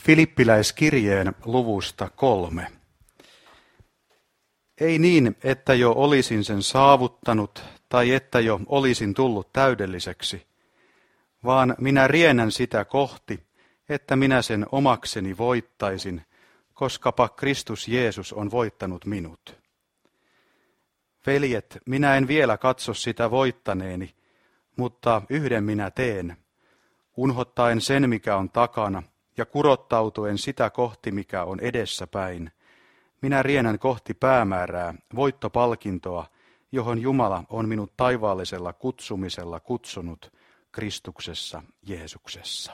Filippiläiskirjeen luvusta 3. Ei niin, että jo olisin sen saavuttanut tai että jo olisin tullut täydelliseksi, vaan minä riennän sitä kohti, että minä sen omakseni voittaisin, koskapa Kristus Jeesus on voittanut minut. Veljet, minä en vielä katso sitä voittaneeni, mutta yhden minä teen, unhottaen sen, mikä on takana, ja kurottautuen sitä kohti, mikä on edessäpäin. Minä riennän kohti päämäärää, voittopalkintoa, johon Jumala on minut taivaallisella kutsumisella kutsunut Kristuksessa Jeesuksessa.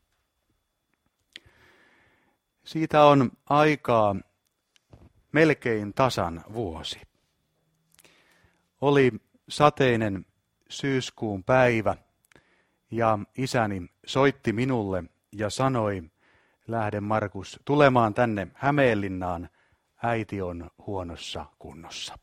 Siitä on aikaa melkein tasan vuosi. Oli sateinen syyskuun päivä ja isäni soitti minulle ja sanoi, lähde Markus tulemaan tänne Hämeenlinnaan, äiti on huonossa kunnossa.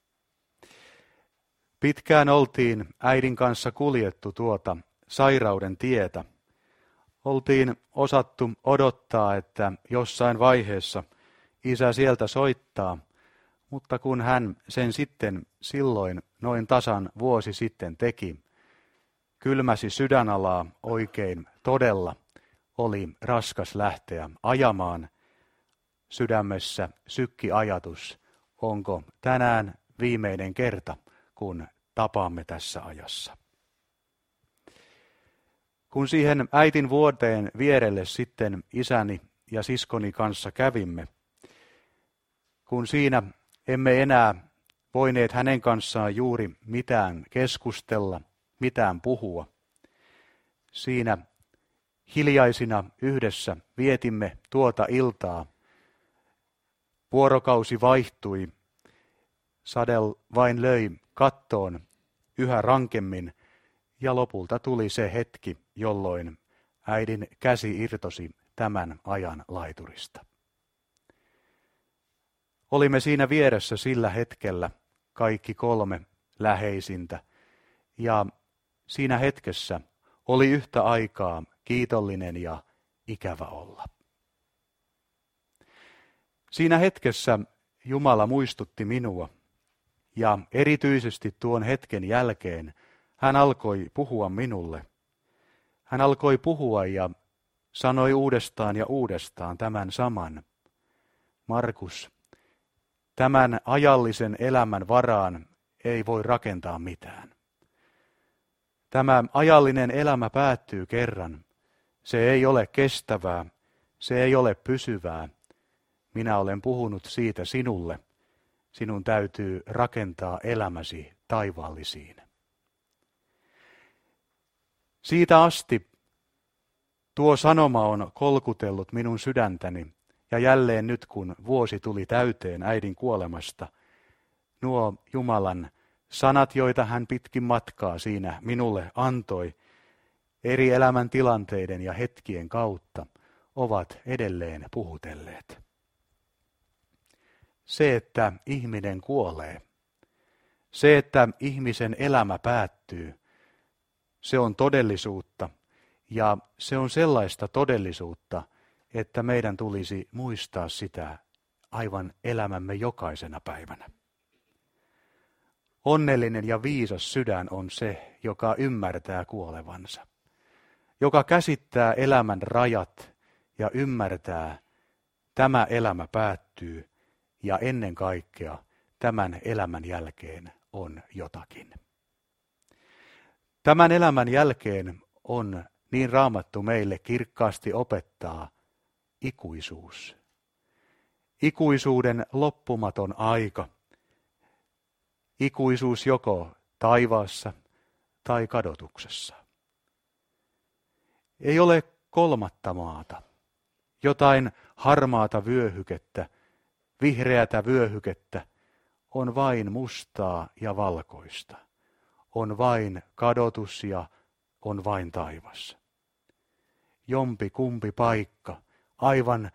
Pitkään oltiin äidin kanssa kuljettu tuota sairauden tietä. Oltiin osattu odottaa, että jossain vaiheessa isä sieltä soittaa, mutta kun hän sen sitten silloin noin tasan vuosi sitten teki, kylmäsi sydänalaa oikein todella, oli raskas lähteä ajamaan. Sydämessä sykki ajatus, onko tänään viimeinen kerta, kun tapaamme tässä ajassa. Kun siihen äitin vuoteen vierelle sitten isäni ja siskoni kanssa kävimme, kun siinä emme enää voineet hänen kanssaan juuri mitään keskustella, mitään puhua, siinä hiljaisina yhdessä vietimme tuota iltaa. Vuorokausi vaihtui, sade vain löi kattoon yhä rankemmin ja lopulta tuli se hetki, jolloin äidin käsi irtosi tämän ajan laiturista. Olimme siinä vieressä sillä hetkellä kaikki kolme läheisintä ja siinä hetkessä oli yhtä aikaa kiitollinen ja ikävä olla. Siinä hetkessä Jumala muistutti minua ja erityisesti tuon hetken jälkeen hän alkoi puhua minulle. Hän alkoi puhua ja sanoi uudestaan ja uudestaan tämän saman. Markus, tämän ajallisen elämän varaan ei voi rakentaa mitään. Tämä ajallinen elämä päättyy kerran. Se ei ole kestävää, se ei ole pysyvää. Minä olen puhunut siitä sinulle. Sinun täytyy rakentaa elämäsi taivaallisiin. Siitä asti tuo sanoma on kolkutellut minun sydäntäni, ja jälleen nyt kun vuosi tuli täyteen äidin kuolemasta, nuo Jumalan sanat, joita hän pitkin matkaa siinä minulle antoi, eri elämäntilanteiden ja hetkien kautta, ovat edelleen puhutelleet. Se, että ihminen kuolee, se, että ihmisen elämä päättyy, se on todellisuutta ja se on sellaista todellisuutta, että meidän tulisi muistaa sitä aivan elämämme jokaisena päivänä. Onnellinen ja viisas sydän on se, joka ymmärtää kuolevansa, joka käsittää elämän rajat ja ymmärtää, tämä elämä päättyy ja ennen kaikkea tämän elämän jälkeen on jotakin. Tämän elämän jälkeen on, niin Raamattu meille kirkkaasti opettaa, ikuisuus. Ikuisuuden loppumaton aika. Ikuisuus joko taivaassa tai kadotuksessa. Ei ole kolmatta maata, jotain harmaata vyöhykettä, vihreätä vyöhykettä, on vain mustaa ja valkoista. On vain kadotus ja on vain taivas. Jompi kumpi paikka, aivan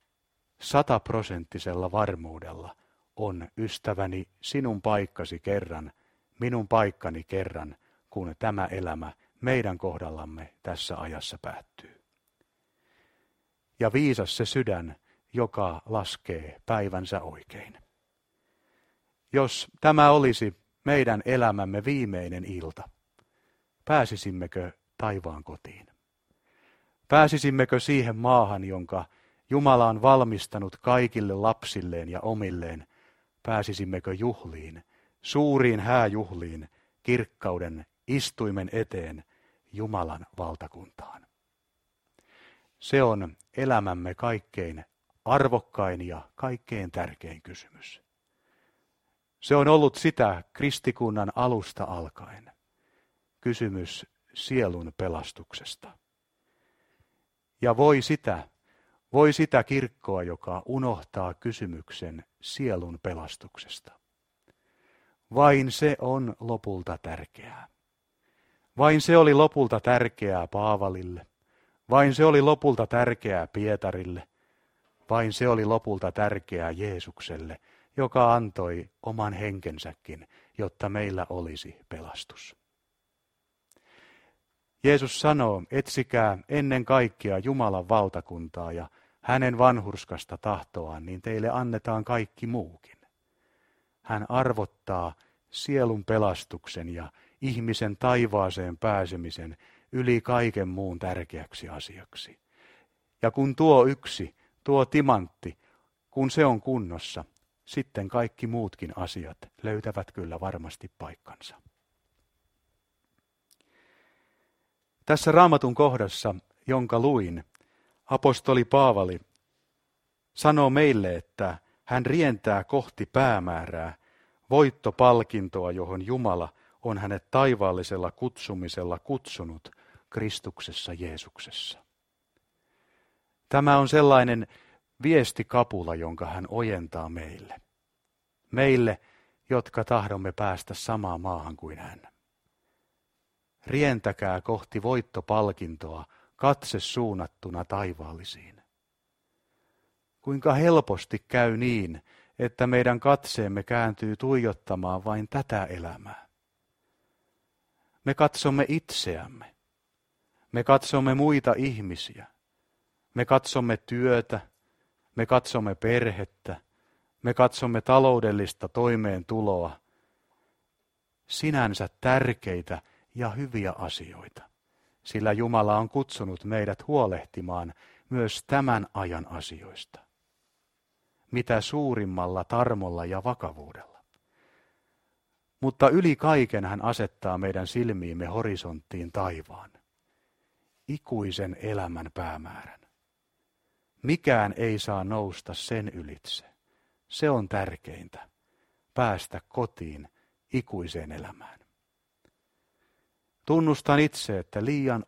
100% varmuudella on, ystäväni, sinun paikkasi kerran, minun paikkani kerran, kun tämä elämä meidän kohdallamme tässä ajassa päättyy. ja viisas se sydän, joka laskee päivänsä oikein. Jos tämä olisi meidän elämämme viimeinen ilta, pääsisimmekö taivaan kotiin? Pääsisimmekö siihen maahan, jonka Jumala on valmistanut kaikille lapsilleen ja omilleen? Pääsisimmekö juhliin, suuriin hääjuhliin, kirkkauden istuimen eteen, Jumalan valtakuntaan? Se on elämämme kaikkein arvokkain ja kaikkein tärkein kysymys. Se on ollut sitä kristikunnan alusta alkaen. Kysymys sielun pelastuksesta. Ja voi sitä kirkkoa, joka unohtaa kysymyksen sielun pelastuksesta. Vain se on lopulta tärkeää. Vain se oli lopulta tärkeää Paavalille. Vain se oli lopulta tärkeää Pietarille. Vain se oli lopulta tärkeää Jeesukselle, joka antoi oman henkensäkin, jotta meillä olisi pelastus. Jeesus sanoo, etsikää ennen kaikkea Jumalan valtakuntaa ja hänen vanhurskasta tahtoaan, niin teille annetaan kaikki muukin. Hän arvottaa sielun pelastuksen ja ihmisen taivaaseen pääsemisen yli kaiken muun tärkeäksi asiaksi. Ja kun tuo timantti, kun se on kunnossa, sitten kaikki muutkin asiat löytävät kyllä varmasti paikkansa. Tässä Raamatun kohdassa, jonka luin, apostoli Paavali sanoo meille, että hän rientää kohti päämäärää, voittopalkintoa, johon Jumala on hänet taivaallisella kutsumisella kutsunut Kristuksessa Jeesuksessa. Tämä on sellainen viestikapula, jonka hän ojentaa meille. Meille, jotka tahdomme päästä samaan maahan kuin hän. Rientäkää kohti voittopalkintoa, katse suunnattuna taivaallisiin. Kuinka helposti käy niin, että meidän katseemme kääntyy tuijottamaan vain tätä elämää. Me katsomme itseämme. Me katsomme muita ihmisiä. Me katsomme työtä. Me katsomme perhettä. Me katsomme taloudellista toimeentuloa. Sinänsä tärkeitä ja hyviä asioita, sillä Jumala on kutsunut meidät huolehtimaan myös tämän ajan asioista. Mitä suurimmalla tarmolla ja vakavuudella. Mutta yli kaiken hän asettaa meidän silmiimme horisonttiin taivaan. Ikuisen elämän päämäärän. Mikään ei saa nousta sen ylitse. Se on tärkeintä. Päästä kotiin ikuiseen elämään. Tunnustan itse, että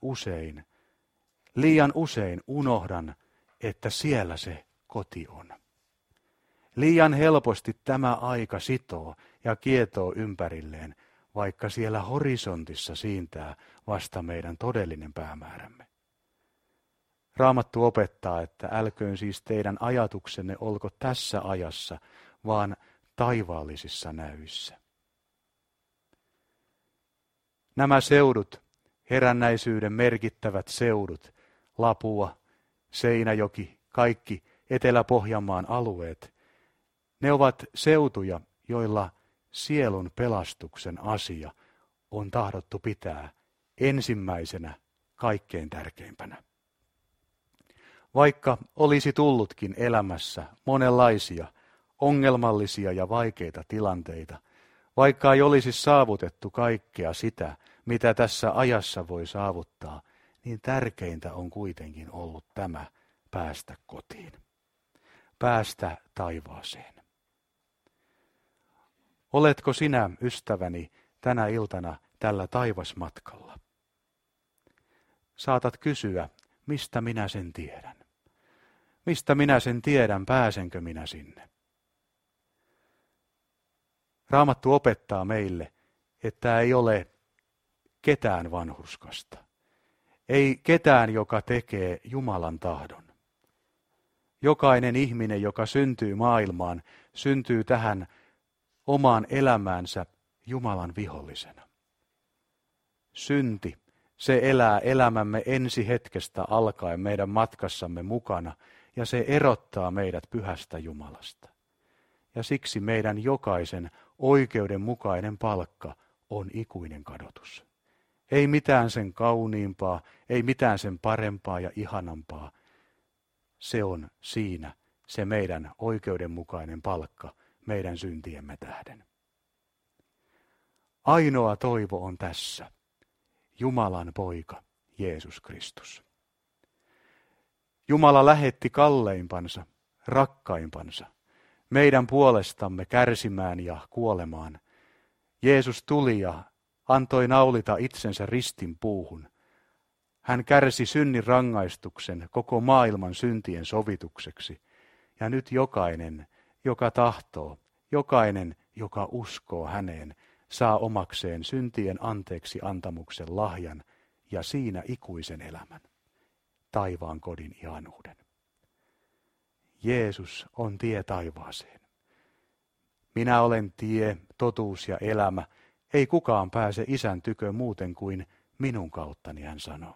liian usein unohdan, että siellä se koti on. Liian helposti tämä aika sitoo ja kietoo ympärilleen, vaikka siellä horisontissa siintää vasta meidän todellinen päämäärämme. Raamattu opettaa, että älköön siis teidän ajatuksenne olko tässä ajassa, vaan taivaallisissa näyissä. Nämä seudut, herännäisyyden merkittävät seudut, Lapua, Seinäjoki, kaikki Etelä-Pohjanmaan alueet, ne ovat seutuja, joilla sielun pelastuksen asia on tahdottu pitää ensimmäisenä kaikkein tärkeimpänä. Vaikka olisi tullutkin elämässä monenlaisia ongelmallisia ja vaikeita tilanteita, vaikka ei olisi saavutettu kaikkea sitä, mitä tässä ajassa voi saavuttaa, niin tärkeintä on kuitenkin ollut tämä päästä kotiin, päästä taivaaseen. Oletko sinä, ystäväni, tänä iltana tällä taivasmatkalla? Saatat kysyä, mistä minä sen tiedän? Mistä minä sen tiedän, pääsenkö minä sinne? Raamattu opettaa meille, että ei ole ketään vanhurskasta. Ei ketään, joka tekee Jumalan tahdon. Jokainen ihminen, joka syntyy maailmaan, syntyy tähän omaan elämäänsä Jumalan vihollisena. Synti, Se elää elämämme ensi hetkestä alkaen meidän matkassamme mukana, ja se erottaa meidät pyhästä Jumalasta. Ja siksi meidän jokaisen oikeudenmukainen palkka on ikuinen kadotus. Ei mitään sen kauniimpaa, ei mitään sen parempaa ja ihanampaa. Se on siinä se meidän oikeudenmukainen palkka meidän syntiemme tähden. Ainoa toivo on tässä. Jumalan poika, Jeesus Kristus. Jumala lähetti kalleimpansa, rakkaimpansa, meidän puolestamme kärsimään ja kuolemaan. Jeesus tuli ja antoi naulita itsensä ristin puuhun. Hän kärsi synnin rangaistuksen koko maailman syntien sovitukseksi. Ja nyt jokainen, joka tahtoo, jokainen, joka uskoo häneen, saa omakseen syntien anteeksi antamuksen lahjan ja siinä ikuisen elämän, taivaan kodin ihanuuden. Jeesus on tie taivaaseen. Minä olen tie, totuus ja elämä. Ei kukaan pääse Isän tykö muuten kuin minun kauttani, hän sanoo.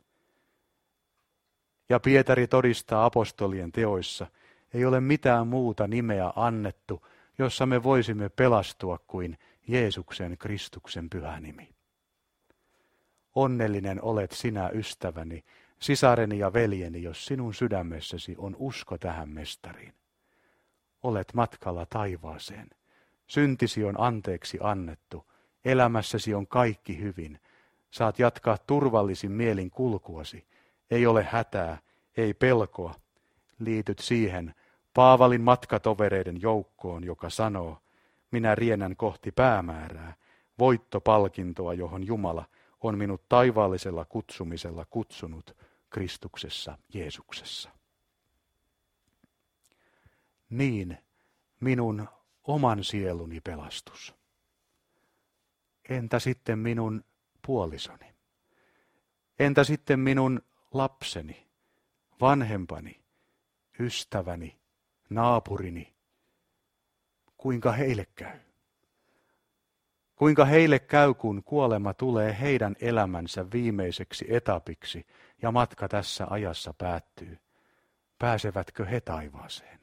Ja Pietari todistaa apostolien teoissa, ei ole mitään muuta nimeä annettu, jossa me voisimme pelastua kuin Jeesuksen Kristuksen pyhä nimi. Onnellinen olet sinä, ystäväni, sisareni ja veljeni, jos sinun sydämessäsi on usko tähän mestariin. Olet matkalla taivaaseen. Syntisi on anteeksi annettu. Elämässäsi on kaikki hyvin. Saat jatkaa turvallisin mielin kulkuasi. Ei ole hätää, ei pelkoa. Liityt siihen Paavalin matkatovereiden joukkoon, joka sanoo, minä riennän kohti päämäärää, voittopalkintoa, johon Jumala on minut taivaallisella kutsumisella kutsunut Kristuksessa Jeesuksessa. Niin minun oman sieluni pelastus. Entä sitten minun puolisoni? Entä sitten minun lapseni, vanhempani, ystäväni, naapurini? Kuinka heille käy? Kuinka heille käy, kun kuolema tulee heidän elämänsä viimeiseksi etapiksi ja matka tässä ajassa päättyy? Pääsevätkö he taivaaseen?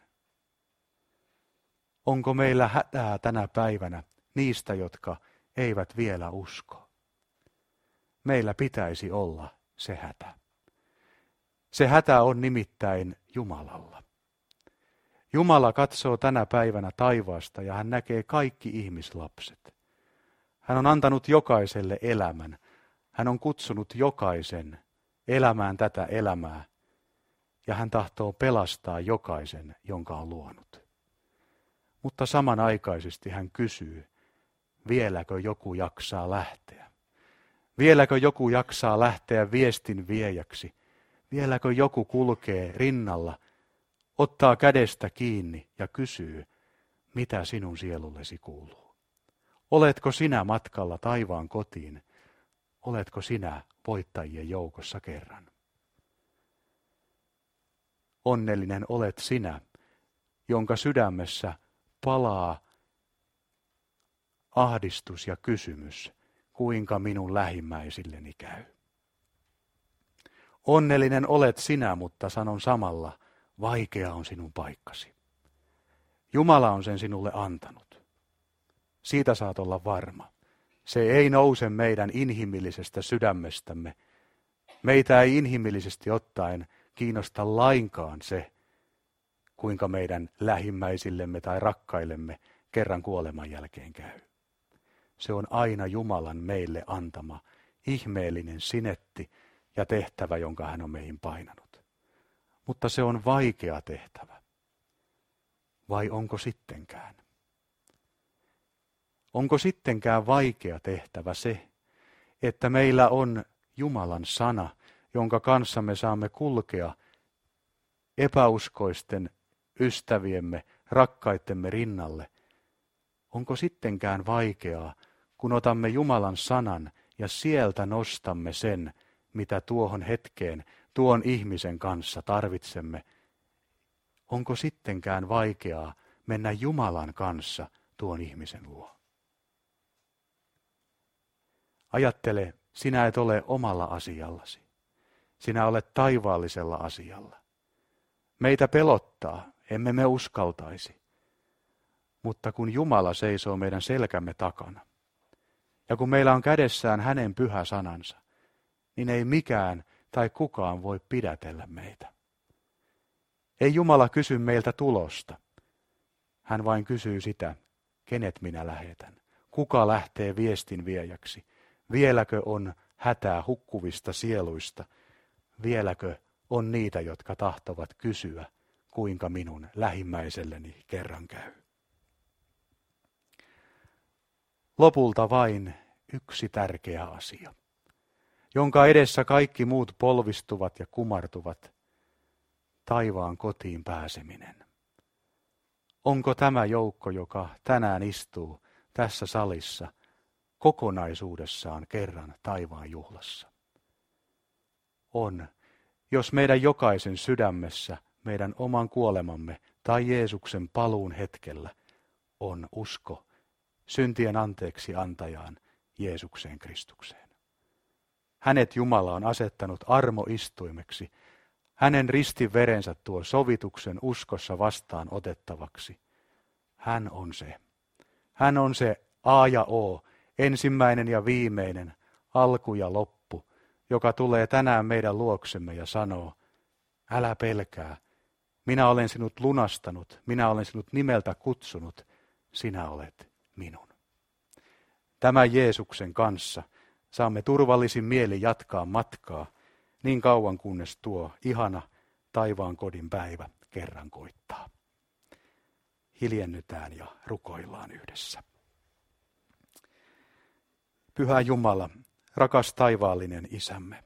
Onko meillä hätää tänä päivänä niistä, jotka eivät vielä usko? Meillä pitäisi olla se hätä. Se hätä on nimittäin Jumalalla. Jumala katsoo tänä päivänä taivaasta ja hän näkee kaikki ihmislapset. Hän on antanut jokaiselle elämän. Hän on kutsunut jokaisen elämään tätä elämää ja hän tahtoo pelastaa jokaisen, jonka on luonut. Mutta samanaikaisesti hän kysyy, vieläkö joku jaksaa lähteä? Vieläkö joku jaksaa lähteä viestin viejäksi? Vieläkö joku kulkee rinnalla, ottaa kädestä kiinni ja kysyy, mitä sinun sielullesi kuuluu? Oletko sinä matkalla taivaan kotiin? Oletko sinä voittajien joukossa kerran? Onnellinen olet sinä, jonka sydämessä palaa ahdistus ja kysymys, kuinka minun lähimmäisilleni käy. Onnellinen olet sinä, mutta sanon samalla, vaikea on sinun paikkasi. Jumala on sen sinulle antanut. Siitä saat olla varma. Se ei nouse meidän inhimillisestä sydämestämme. Meitä ei inhimillisesti ottaen kiinnosta lainkaan se, kuinka meidän lähimmäisillemme tai rakkaillemme kerran kuoleman jälkeen käy. Se on aina Jumalan meille antama ihmeellinen sinetti ja tehtävä, jonka hän on meihin painanut. Mutta se on vaikea tehtävä. Vai onko sittenkään? Onko sittenkään vaikea tehtävä se, että meillä on Jumalan sana, jonka kanssa me saamme kulkea epäuskoisten ystäviemme, rakkaittemme rinnalle? Onko sittenkään vaikeaa, kun otamme Jumalan sanan ja sieltä nostamme sen, mitä tuohon hetkeen, tuon ihmisen kanssa tarvitsemme? Onko sittenkään vaikeaa mennä Jumalan kanssa tuon ihmisen luo? Ajattele Sinä et ole omalla asiallasi. Sinä olet taivaallisella asialla. Meitä pelottaa, emme me uskaltaisi. Mutta kun Jumala seisoo meidän selkämme takana, ja kun meillä on kädessään hänen pyhä sanansa, niin ei mikään tai kukaan voi pidätellä meitä. Ei Jumala kysy meiltä tulosta. Hän vain kysyy sitä, kenet minä lähetän. Kuka lähtee viestin viejäksi? Vieläkö on hätää hukkuvista sieluista? Vieläkö on niitä, jotka tahtovat kysyä, kuinka minun lähimmäiselleni kerran käy? Lopulta vain yksi tärkeä asia, jonka edessä kaikki muut polvistuvat ja kumartuvat, taivaan kotiin pääseminen. Onko tämä joukko, joka tänään istuu tässä salissa, kokonaisuudessaan kerran taivaan juhlassa? On, jos meidän jokaisen sydämessä, meidän oman kuolemamme tai Jeesuksen paluun hetkellä on usko syntien anteeksi antajaan Jeesukseen Kristukseen. Hänet Jumala on asettanut armoistuimeksi. Hänen ristiverensä tuo sovituksen uskossa vastaan otettavaksi. Hän on se. Hän on se A ja O, ensimmäinen ja viimeinen, alku ja loppu, joka tulee tänään meidän luoksemme ja sanoo, älä pelkää, minä olen sinut lunastanut, minä olen sinut nimeltä kutsunut, sinä olet minun. Tämän Jeesuksen kanssa saamme turvallisin mieli jatkaa matkaa niin kauan kunnes tuo ihana taivaan kodin päivä kerran koittaa. Hiljennytään ja rukoillaan yhdessä. Pyhä Jumala, rakas taivaallinen Isämme.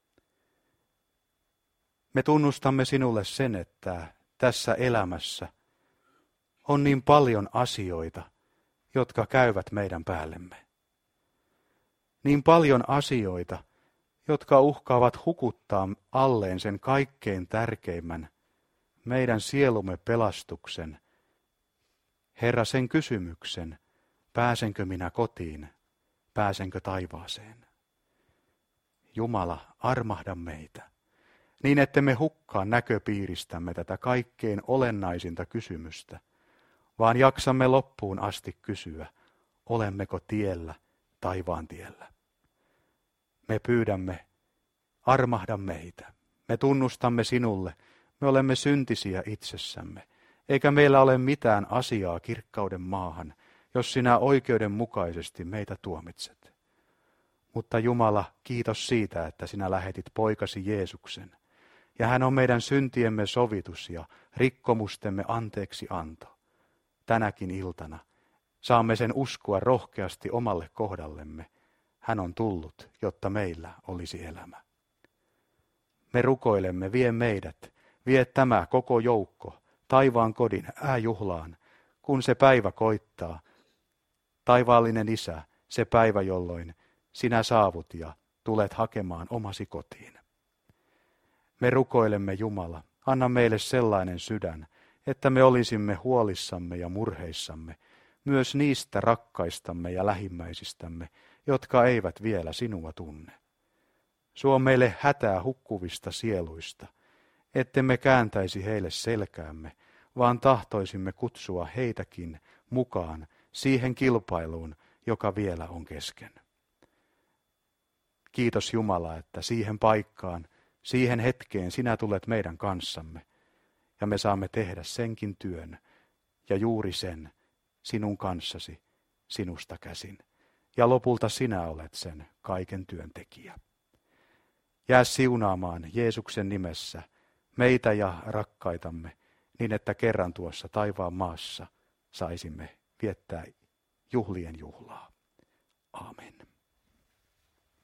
Me tunnustamme sinulle sen, että tässä elämässä on niin paljon asioita, jotka käyvät meidän päällemme. Niin paljon asioita, jotka uhkaavat hukuttaa alleen sen kaikkein tärkeimmän, meidän sielumme pelastuksen. Herra, sen kysymyksen, pääsenkö minä kotiin, pääsenkö taivaaseen? Jumala, armahda meitä, niin ettemme hukkaa näköpiiristämme tätä kaikkein olennaisinta kysymystä, vaan jaksamme loppuun asti kysyä, olemmeko tiellä, taivaan tiellä. Me pyydämme, armahda meitä. Me tunnustamme sinulle, me olemme syntisiä itsessämme, eikä meillä ole mitään asiaa kirkkauden maahan, jos sinä oikeudenmukaisesti meitä tuomitset. Mutta Jumala, kiitos siitä, että sinä lähetit poikasi Jeesuksen, ja hän on meidän syntiemme sovitus ja rikkomustemme anteeksi anto. Tänäkin iltana saamme sen uskoa rohkeasti omalle kohdallemme. Hän on tullut, jotta meillä olisi elämä. Me rukoilemme, vie meidät, vie tämä koko joukko taivaan kodin juhlaan, kun se päivä koittaa. Taivaallinen Isä, se päivä, jolloin sinä saavut ja tulet hakemaan omasi kotiin. Me rukoilemme, Jumala, anna meille sellainen sydän, että me olisimme huolissamme ja murheissamme, myös niistä rakkaistamme ja lähimmäisistämme, jotka eivät vielä sinua tunne. Suo meille hätää hukkuvista sieluista, ettemme kääntäisi heille selkäämme, vaan tahtoisimme kutsua heitäkin mukaan siihen kilpailuun, joka vielä on kesken. Kiitos Jumala, että siihen paikkaan, siihen hetkeen sinä tulet meidän kanssamme, ja me saamme tehdä senkin työn, ja juuri sen sinun kanssasi, sinusta käsin. Ja lopulta sinä olet sen kaiken työntekijä. Jää siunaamaan Jeesuksen nimessä meitä ja rakkaitamme, niin että kerran tuossa taivaan maassa saisimme viettää juhlien juhlaa. Aamen.